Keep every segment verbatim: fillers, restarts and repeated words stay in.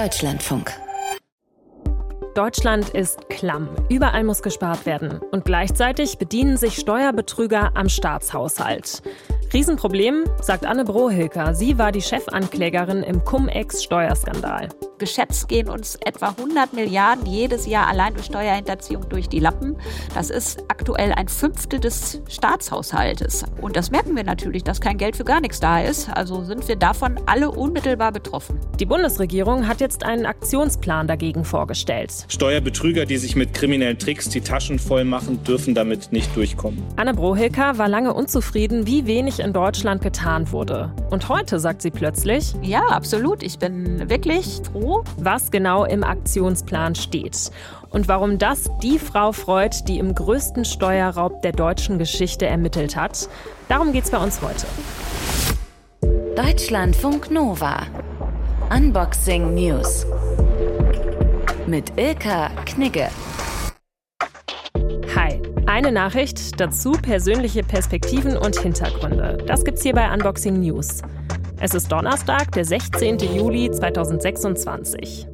Deutschlandfunk. Deutschland ist klamm. Überall muss gespart werden. Und gleichzeitig bedienen sich Steuerbetrüger am Staatshaushalt. Riesenproblem, sagt Anne Brohilker. Sie war die Chefanklägerin im Cum-Ex-Steuerskandal. Geschätzt gehen uns etwa hundert Milliarden jedes Jahr allein durch Steuerhinterziehung durch die Lappen. Das ist aktuell ein Fünftel des Staatshaushaltes. Und das merken wir natürlich, dass kein Geld für gar nichts da ist. Also sind wir davon alle unmittelbar betroffen. Die Bundesregierung hat jetzt einen Aktionsplan dagegen vorgestellt. Steuerbetrüger, die sich mit kriminellen Tricks die Taschen voll machen, dürfen damit nicht durchkommen. Anne Brohilker war lange unzufrieden, wie wenig in Deutschland getan wurde. Und heute sagt sie plötzlich: Ja, absolut. Ich bin wirklich froh. Was genau im Aktionsplan steht und warum das die Frau freut, die im größten Steuerraub der deutschen Geschichte ermittelt hat. Darum geht's bei uns heute. Deutschlandfunk Nova. Unboxing News. Mit Ilka Knigge. Hi. Eine Nachricht, dazu persönliche Perspektiven und Hintergründe. Das gibt's hier bei Unboxing News. Es ist Donnerstag, der sechzehnten Juli zweitausendsechsundzwanzig.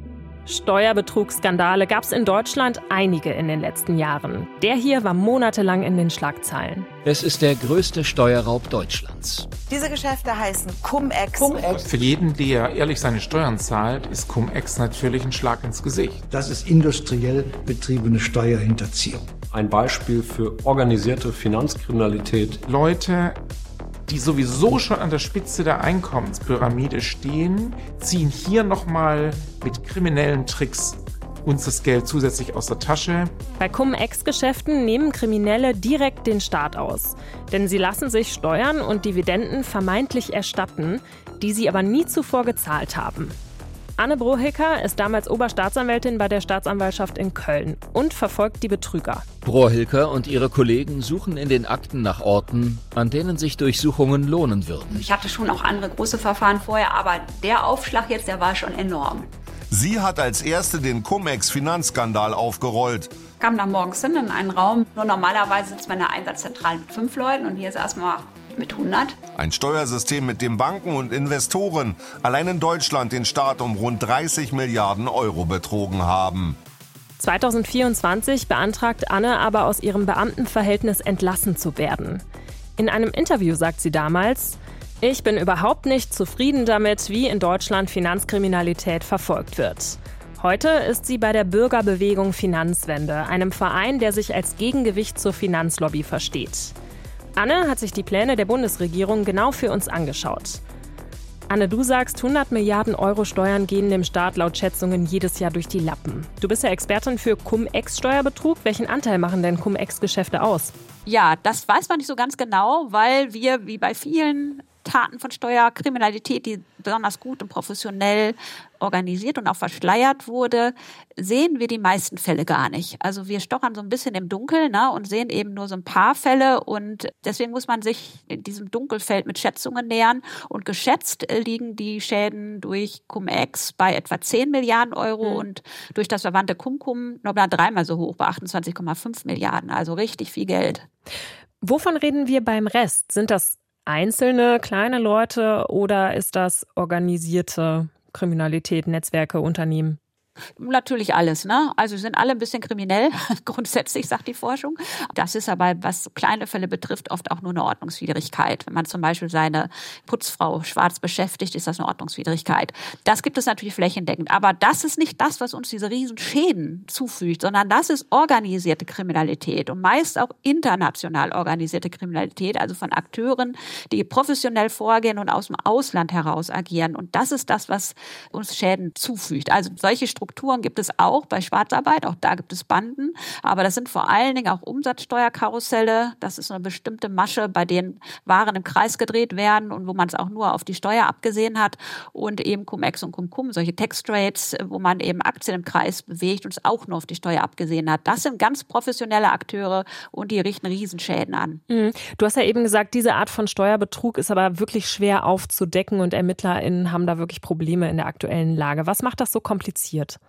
Steuerbetrugsskandale gab es in Deutschland einige in den letzten Jahren. Der hier war monatelang in den Schlagzeilen. Es ist der größte Steuerraub Deutschlands. Diese Geschäfte heißen Cum-Ex. Cum-Ex. Für jeden, der ehrlich seine Steuern zahlt, ist Cum-Ex natürlich ein Schlag ins Gesicht. Das ist industriell betriebene Steuerhinterziehung. Ein Beispiel für organisierte Finanzkriminalität. Leute, die sowieso schon an der Spitze der Einkommenspyramide stehen, ziehen hier nochmal mit kriminellen Tricks uns das Geld zusätzlich aus der Tasche. Bei Cum-Ex-Geschäften nehmen Kriminelle direkt den Staat aus. Denn sie lassen sich Steuern und Dividenden vermeintlich erstatten, die sie aber nie zuvor gezahlt haben. Anne Brohilker ist damals Oberstaatsanwältin bei der Staatsanwaltschaft in Köln und verfolgt die Betrüger. Brohilker und ihre Kollegen suchen in den Akten nach Orten, an denen sich Durchsuchungen lohnen würden. Ich hatte schon auch andere große Verfahren vorher, aber der Aufschlag jetzt, der war schon enorm. Sie hat als erste den Cum-Ex-Finanzskandal aufgerollt. Ich kam da morgens hin in einen Raum. Nur normalerweise sitzt man in der Einsatzzentrale mit fünf Leuten und hier ist erstmal mit hundert. Ein Steuersystem, mit dem Banken und Investoren allein in Deutschland den Staat um rund dreißig Milliarden Euro betrogen haben. zweitausendvierundzwanzig beantragt Anne aber, aus ihrem Beamtenverhältnis entlassen zu werden. In einem Interview sagt sie damals: Ich bin überhaupt nicht zufrieden damit, wie in Deutschland Finanzkriminalität verfolgt wird. Heute ist sie bei der Bürgerbewegung Finanzwende, einem Verein, der sich als Gegengewicht zur Finanzlobby versteht. Anne hat sich die Pläne der Bundesregierung genau für uns angeschaut. Anne, du sagst, hundert Milliarden Euro Steuern gehen dem Staat laut Schätzungen jedes Jahr durch die Lappen. Du bist ja Expertin für Cum-Ex-Steuerbetrug. Welchen Anteil machen denn Cum-Ex-Geschäfte aus? Ja, das weiß man nicht so ganz genau, weil wir, wie bei vielen Taten von Steuerkriminalität, die besonders gut und professionell organisiert und auch verschleiert wurde, sehen wir die meisten Fälle gar nicht. Also wir stochern so ein bisschen im Dunkeln, ne, und sehen eben nur so ein paar Fälle und deswegen muss man sich in diesem Dunkelfeld mit Schätzungen nähern und geschätzt liegen die Schäden durch Cum-Ex bei etwa zehn Milliarden Euro mhm. und durch das verwandte Cum-Cum noch dreimal so hoch bei achtundzwanzig Komma fünf Milliarden, also richtig viel Geld. Wovon reden wir beim Rest? Sind das einzelne kleine Leute oder ist das organisierte Kriminalität, Netzwerke, Unternehmen? Natürlich alles, ne? Also sind alle ein bisschen kriminell, grundsätzlich, sagt die Forschung. Das ist aber, was so kleine Fälle betrifft, oft auch nur eine Ordnungswidrigkeit. Wenn man zum Beispiel seine Putzfrau schwarz beschäftigt, ist das eine Ordnungswidrigkeit. Das gibt es natürlich flächendeckend. Aber das ist nicht das, was uns diese riesen Schäden zufügt, sondern das ist organisierte Kriminalität und meist auch international organisierte Kriminalität, also von Akteuren, die professionell vorgehen und aus dem Ausland heraus agieren. Und das ist das, was uns Schäden zufügt. Also solche Strukturen gibt es auch bei Schwarzarbeit, auch da gibt es Banden, aber das sind vor allen Dingen auch Umsatzsteuerkarusselle. Das ist eine bestimmte Masche, bei denen Waren im Kreis gedreht werden und wo man es auch nur auf die Steuer abgesehen hat und eben Cum-Ex und Cum-Cum, solche Tax Trades, wo man eben Aktien im Kreis bewegt und es auch nur auf die Steuer abgesehen hat. Das sind ganz professionelle Akteure und die richten Riesenschäden an. Mhm. Du hast ja eben gesagt, diese Art von Steuerbetrug ist aber wirklich schwer aufzudecken und ErmittlerInnen haben da wirklich Probleme in der aktuellen Lage. Was macht das so kompliziert?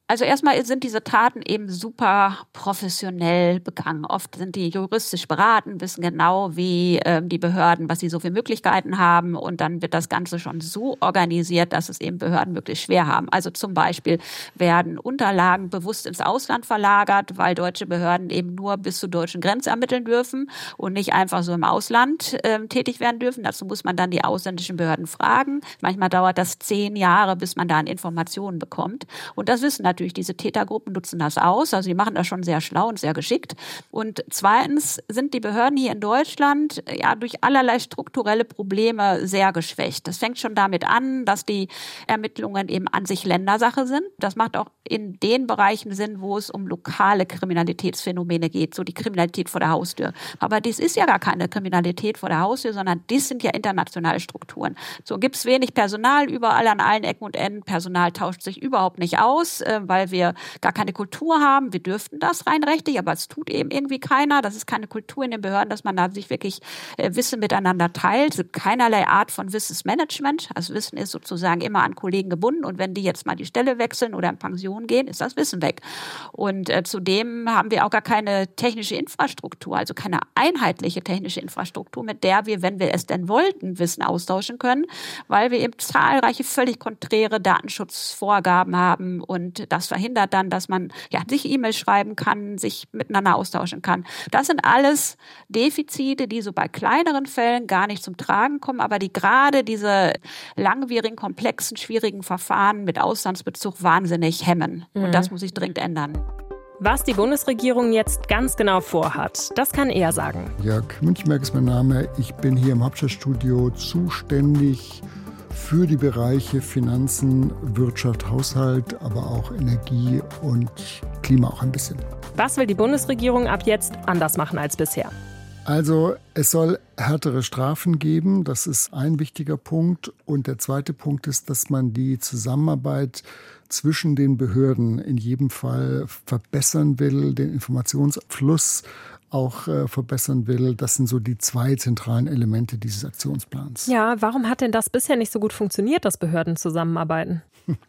Also erstmal sind diese Taten eben super professionell begangen. Oft sind die juristisch beraten, wissen genau, wie äh, die Behörden, was sie so für Möglichkeiten haben. Und dann wird das Ganze schon so organisiert, dass es eben Behörden wirklich schwer haben. Also zum Beispiel werden Unterlagen bewusst ins Ausland verlagert, weil deutsche Behörden eben nur bis zur deutschen Grenze ermitteln dürfen und nicht einfach so im Ausland äh, tätig werden dürfen. Dazu muss man dann die ausländischen Behörden fragen. Manchmal dauert das zehn Jahre, bis man da an Informationen bekommt. Und das wissen natürlich diese Tätergruppen, nutzen das aus. Also die machen das schon sehr schlau und sehr geschickt. Und zweitens sind die Behörden hier in Deutschland ja durch allerlei strukturelle Probleme sehr geschwächt. Das fängt schon damit an, dass die Ermittlungen eben an sich Ländersache sind. Das macht auch in den Bereichen Sinn, wo es um lokale Kriminalitätsphänomene geht, so die Kriminalität vor der Haustür. Aber dies ist ja gar keine Kriminalität vor der Haustür, sondern dies sind ja internationale Strukturen. So gibt es wenig Personal überall an allen Ecken und Enden. Personal tauscht sich überhaupt nicht aus, weil wir gar keine Kultur haben. Wir dürften das rein rechtlich, aber es tut eben irgendwie keiner. Das ist keine Kultur in den Behörden, dass man da sich wirklich äh, Wissen miteinander teilt. Es gibt keinerlei Art von Wissensmanagement. Also Wissen ist sozusagen immer an Kollegen gebunden und wenn die jetzt mal die Stelle wechseln oder in Pension gehen, ist das Wissen weg. Und äh, zudem haben wir auch gar keine technische Infrastruktur, also keine einheitliche technische Infrastruktur, mit der wir, wenn wir es denn wollten, Wissen austauschen können, weil wir eben zahlreiche völlig konträre Datenschutzvorgaben haben und das verhindert dann, dass man ja, sich E-Mails schreiben kann, sich miteinander austauschen kann. Das sind alles Defizite, die so bei kleineren Fällen gar nicht zum Tragen kommen, aber die gerade diese langwierigen, komplexen, schwierigen Verfahren mit Auslandsbezug wahnsinnig hemmen. Mhm. Und das muss sich dringend ändern. Was die Bundesregierung jetzt ganz genau vorhat, das kann er sagen. Jörg Münchmerk ist mein Name. Ich bin hier im Hauptstadtstudio zuständig für die Bereiche Finanzen, Wirtschaft, Haushalt, aber auch Energie und Klima auch ein bisschen. Was will die Bundesregierung ab jetzt anders machen als bisher? Also es soll härtere Strafen geben, das ist ein wichtiger Punkt. Und der zweite Punkt ist, dass man die Zusammenarbeit zwischen den Behörden in jedem Fall verbessern will, den Informationsfluss auch äh, verbessern will. Das sind so die zwei zentralen Elemente dieses Aktionsplans. Ja, warum hat denn das bisher nicht so gut funktioniert, dass Behörden zusammenarbeiten?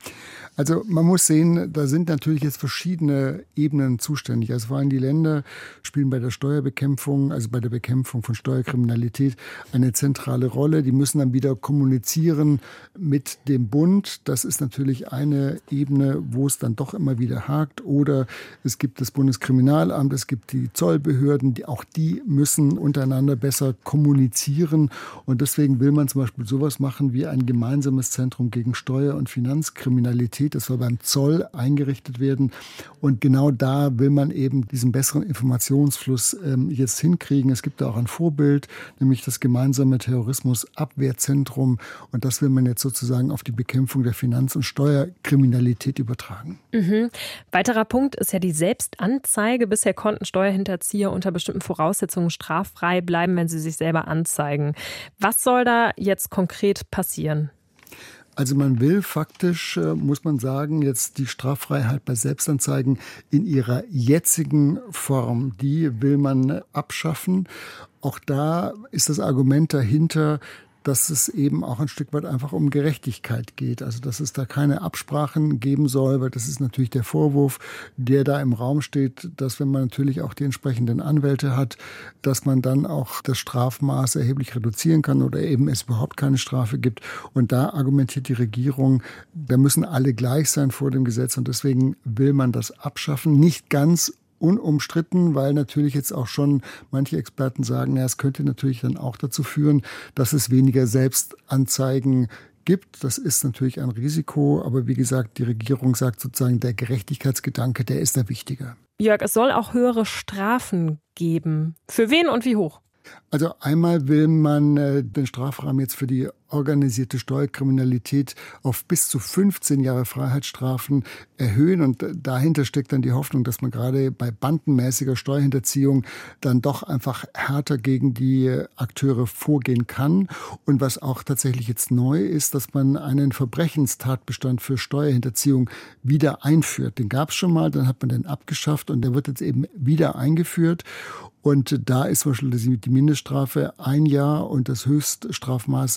Also man muss sehen, da sind natürlich jetzt verschiedene Ebenen zuständig. Also vor allem die Länder spielen bei der Steuerbekämpfung, also bei der Bekämpfung von Steuerkriminalität eine zentrale Rolle. Die müssen dann wieder kommunizieren mit dem Bund. Das ist natürlich eine Ebene, wo es dann doch immer wieder hakt. Oder es gibt das Bundeskriminalamt, es gibt die Zollbehörden, die, auch die müssen untereinander besser kommunizieren. Und deswegen will man zum Beispiel sowas machen wie ein gemeinsames Zentrum gegen Steuer- und Finanzkriminalität. Das soll beim Zoll eingerichtet werden. Und genau da will man eben diesen besseren Informationsfluss ähm, jetzt hinkriegen. Es gibt da auch ein Vorbild, nämlich das gemeinsame Terrorismusabwehrzentrum. Und das will man jetzt sozusagen auf die Bekämpfung der Finanz- und Steuerkriminalität übertragen. Mhm. Weiterer Punkt ist ja die Selbstanzeige. Bisher konnten Steuerhinterzieher unter bestimmten Voraussetzungen straffrei bleiben, wenn sie sich selber anzeigen. Was soll da jetzt konkret passieren? Also man will faktisch, muss man sagen, jetzt die Straffreiheit bei Selbstanzeigen in ihrer jetzigen Form, die will man abschaffen. Auch da ist das Argument dahinter, dass es eben auch ein Stück weit einfach um Gerechtigkeit geht. Also dass es da keine Absprachen geben soll, weil das ist natürlich der Vorwurf, der da im Raum steht, dass wenn man natürlich auch die entsprechenden Anwälte hat, dass man dann auch das Strafmaß erheblich reduzieren kann oder eben es überhaupt keine Strafe gibt. Und da argumentiert die Regierung, da müssen alle gleich sein vor dem Gesetz und deswegen will man das abschaffen. Nicht ganz unumstritten, weil natürlich jetzt auch schon manche Experten sagen, ja, es könnte natürlich dann auch dazu führen, dass es weniger Selbstanzeigen gibt. Das ist natürlich ein Risiko, aber wie gesagt, die Regierung sagt sozusagen, der Gerechtigkeitsgedanke, der ist da wichtiger. Jörg, es soll auch höhere Strafen geben. Für wen und wie hoch? Also einmal will man äh, den Strafrahmen jetzt für die organisierte Steuerkriminalität auf bis zu fünfzehn Jahre Freiheitsstrafen erhöhen. Und dahinter steckt dann die Hoffnung, dass man gerade bei bandenmäßiger Steuerhinterziehung dann doch einfach härter gegen die Akteure vorgehen kann. Und was auch tatsächlich jetzt neu ist, dass man einen Verbrechenstatbestand für Steuerhinterziehung wieder einführt. Den gab es schon mal, dann hat man den abgeschafft und der wird jetzt eben wieder eingeführt. Und da ist zum Beispiel die Mindeststrafe ein Jahr und das Höchststrafmaß fünf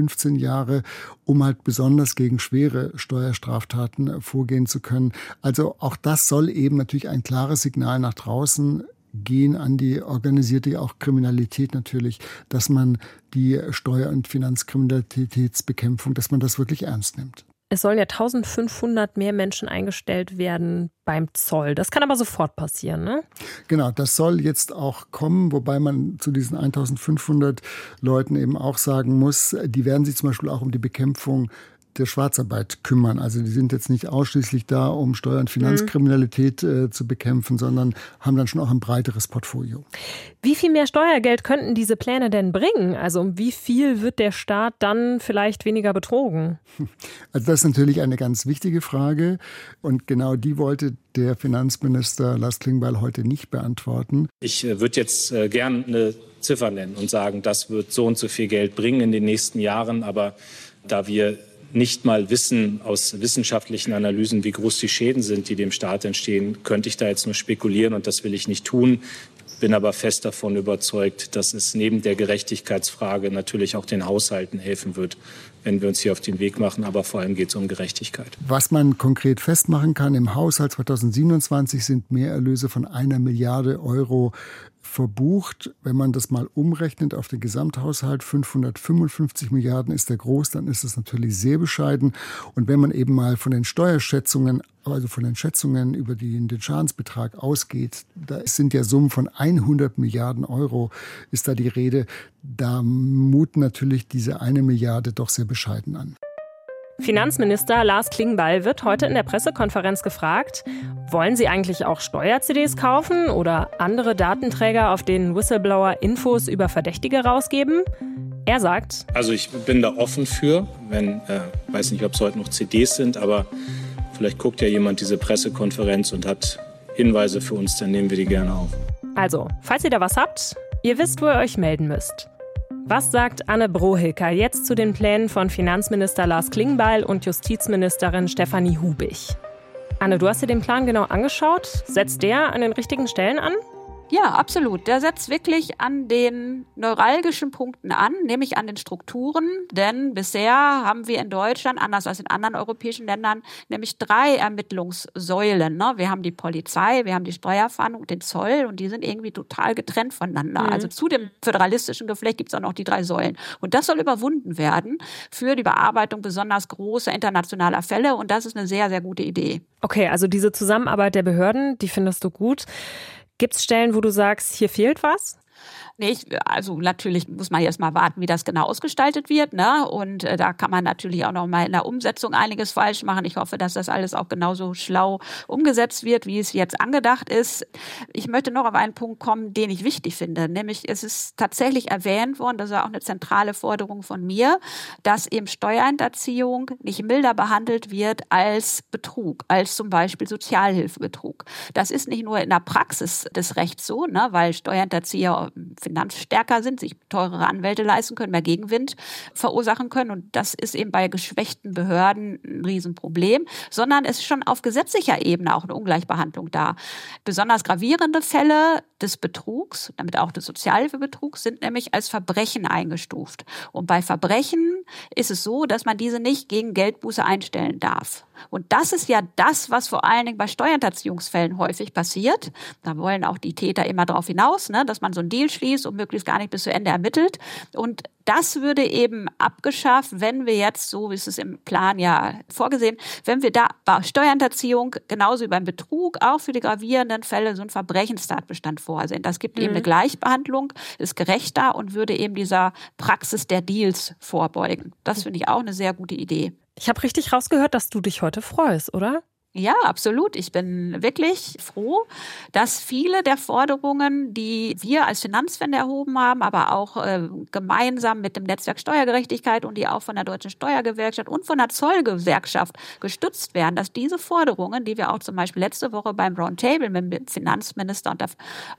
fünfzehn Jahre, um halt besonders gegen schwere Steuerstraftaten vorgehen zu können. Also auch das soll eben natürlich ein klares Signal nach draußen gehen an die organisierte auch Kriminalität natürlich, dass man die Steuer- und Finanzkriminalitätsbekämpfung, dass man das wirklich ernst nimmt. Es sollen ja eintausendfünfhundert mehr Menschen eingestellt werden beim Zoll. Das kann aber sofort passieren, ne? Genau, das soll jetzt auch kommen, wobei man zu diesen eintausendfünfhundert Leuten eben auch sagen muss, die werden sich zum Beispiel auch um die Bekämpfung der Schwarzarbeit kümmern. Also die sind jetzt nicht ausschließlich da, um Steuer- und Finanzkriminalität äh, zu bekämpfen, sondern haben dann schon auch ein breiteres Portfolio. Wie viel mehr Steuergeld könnten diese Pläne denn bringen? Also um wie viel wird der Staat dann vielleicht weniger betrogen? Also das ist natürlich eine ganz wichtige Frage und genau die wollte der Finanzminister Lars Klingbeil heute nicht beantworten. Ich äh, würde jetzt äh, gern eine Ziffer nennen und sagen, das wird so und so viel Geld bringen in den nächsten Jahren, aber da wir nicht mal wissen aus wissenschaftlichen Analysen, wie groß die Schäden sind, die dem Staat entstehen, könnte ich da jetzt nur spekulieren und das will ich nicht tun. Bin aber fest davon überzeugt, dass es neben der Gerechtigkeitsfrage natürlich auch den Haushalten helfen wird, wenn wir uns hier auf den Weg machen. Aber vor allem geht es um Gerechtigkeit. Was man konkret festmachen kann, im Haushalt zweitausendsiebenundzwanzig sind Mehrerlöse von einer Milliarde Euro verbucht. Wenn man das mal umrechnet auf den Gesamthaushalt, fünfhundertfünfundfünfzig Milliarden ist der groß, dann ist es natürlich sehr bescheiden. Und wenn man eben mal von den Steuerschätzungen, also von den Schätzungen über die, den Schadensbetrag ausgeht, da sind ja Summen von hundert Milliarden Euro, ist da die Rede. Da muten natürlich diese eine Milliarde doch sehr bescheiden an. Finanzminister Lars Klingbeil wird heute in der Pressekonferenz gefragt, wollen Sie eigentlich auch Steuer-C Ds kaufen oder andere Datenträger, auf denen Whistleblower Infos über Verdächtige rausgeben? Er sagt: Also ich bin da offen für, wenn, äh, weiß nicht, ob es heute noch C Ds sind, aber vielleicht guckt ja jemand diese Pressekonferenz und hat Hinweise für uns, dann nehmen wir die gerne auf. Also, falls ihr da was habt, ihr wisst, wo ihr euch melden müsst. Was sagt Anne Brohilker jetzt zu den Plänen von Finanzminister Lars Klingbeil und Justizministerin Stefanie Hubich? Anne, du hast dir den Plan genau angeschaut. Setzt der an den richtigen Stellen an? Ja, absolut. Der setzt wirklich an den neuralgischen Punkten an, nämlich an den Strukturen. Denn bisher haben wir in Deutschland, anders als in anderen europäischen Ländern, nämlich drei Ermittlungssäulen. Ne? Wir haben die Polizei, wir haben die Steuerfahndung, den Zoll und die sind irgendwie total getrennt voneinander. Mhm. Also zu dem föderalistischen Geflecht gibt es auch noch die drei Säulen. Und das soll überwunden werden für die Bearbeitung besonders großer internationaler Fälle. Und das ist eine sehr, sehr gute Idee. Okay, also diese Zusammenarbeit der Behörden, die findest du gut. Gibt es Stellen, wo du sagst, hier fehlt was? Nee, ich, also natürlich muss man jetzt mal warten, wie das genau ausgestaltet wird, ne? Und äh, da kann man natürlich auch noch mal in der Umsetzung einiges falsch machen. Ich hoffe, dass das alles auch genauso schlau umgesetzt wird, wie es jetzt angedacht ist. Ich möchte noch auf einen Punkt kommen, den ich wichtig finde, nämlich es ist tatsächlich erwähnt worden, das ist auch eine zentrale Forderung von mir, dass eben Steuerhinterziehung nicht milder behandelt wird als Betrug, als zum Beispiel Sozialhilfebetrug. Das ist nicht nur in der Praxis des Rechts so, ne? Weil Steuerhinterzieher finanzstärker sind, sich teurere Anwälte leisten können, mehr Gegenwind verursachen können. Und das ist eben bei geschwächten Behörden ein Riesenproblem, sondern es ist schon auf gesetzlicher Ebene auch eine Ungleichbehandlung da. Besonders gravierende Fälle des Betrugs, damit auch des Sozialhilfebetrugs, sind nämlich als Verbrechen eingestuft. Und bei Verbrechen ist es so, dass man diese nicht gegen Geldbuße einstellen darf. Und das ist ja das, was vor allen Dingen bei Steuerhinterziehungsfällen häufig passiert. Da wollen auch die Täter immer darauf hinaus, ne, dass man so einen Deal schließt und möglichst gar nicht bis zu Ende ermittelt. Und das würde eben abgeschafft, wenn wir jetzt, so wie es ist im Plan ja vorgesehen, wenn wir da bei Steuerhinterziehung genauso wie beim Betrug auch für die gravierenden Fälle so einen Verbrechenstatbestand vorsehen. Das gibt mhm. eben eine Gleichbehandlung, ist gerechter und würde eben dieser Praxis der Deals vorbeugen. Das finde ich auch eine sehr gute Idee. Ich habe richtig rausgehört, dass du dich heute freust, oder? Ja, absolut. Ich bin wirklich froh, dass viele der Forderungen, die wir als Finanzwende erhoben haben, aber auch äh, gemeinsam mit dem Netzwerk Steuergerechtigkeit und die auch von der Deutschen Steuergewerkschaft und von der Zollgewerkschaft gestützt werden, dass diese Forderungen, die wir auch zum Beispiel letzte Woche beim Roundtable mit dem Finanzminister und der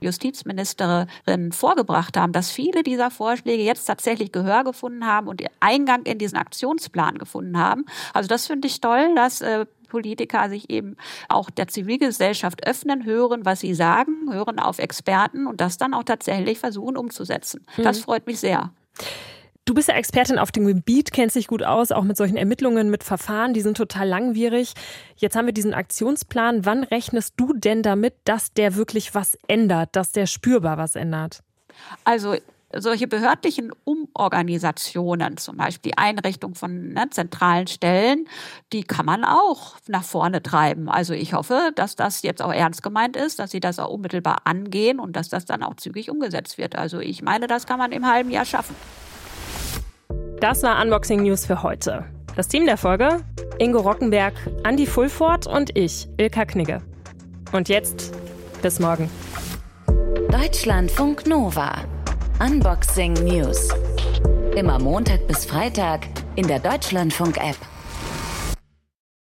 Justizministerin vorgebracht haben, dass viele dieser Vorschläge jetzt tatsächlich Gehör gefunden haben und Eingang in diesen Aktionsplan gefunden haben. Also das finde ich toll, dass äh, Politiker sich eben auch der Zivilgesellschaft öffnen, hören, was sie sagen, hören auf Experten und das dann auch tatsächlich versuchen umzusetzen. Mhm. Das freut mich sehr. Du bist ja Expertin auf dem Gebiet, kennst dich gut aus, auch mit solchen Ermittlungen, mit Verfahren, die sind total langwierig. Jetzt haben wir diesen Aktionsplan. Wann rechnest du denn damit, dass der wirklich was ändert, dass der spürbar was ändert? Also solche behördlichen Umorganisationen, zum Beispiel die Einrichtung von ne, zentralen Stellen, die kann man auch nach vorne treiben. Also ich hoffe, dass das jetzt auch ernst gemeint ist, dass sie das auch unmittelbar angehen und dass das dann auch zügig umgesetzt wird. Also ich meine, das kann man im halben Jahr schaffen. Das war Unboxing News für heute. Das Team der Folge: Ingo Rockenberg, Andi Fulford und ich, Ilka Knigge. Und jetzt bis morgen. Deutschlandfunk Nova. Unboxing News. Immer Montag bis Freitag in der Deutschlandfunk-App.